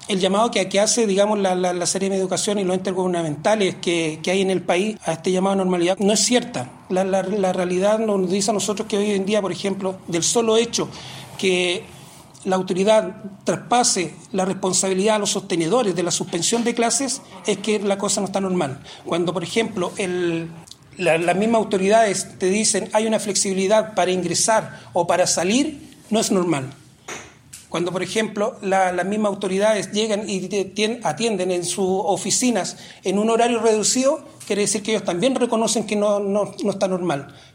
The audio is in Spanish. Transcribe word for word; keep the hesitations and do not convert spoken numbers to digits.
el llamado que, que hace, digamos, la, la, la Seremi de Educación y los entes gubernamentales que, que hay en el país a este llamado a normalidad no es cierta. La, la, la realidad nos dice a nosotros que hoy en día, por ejemplo, del solo hecho que la autoridad traspase la responsabilidad a los sostenedores de la suspensión de clases, es que la cosa no está normal. Cuando, por ejemplo, el, la, las mismas autoridades te dicen hay una flexibilidad para ingresar o para salir, no es normal. Cuando, por ejemplo, la, las mismas autoridades llegan y atienden en sus oficinas en un horario reducido, quiere decir que ellos también reconocen que no, no, no está normal.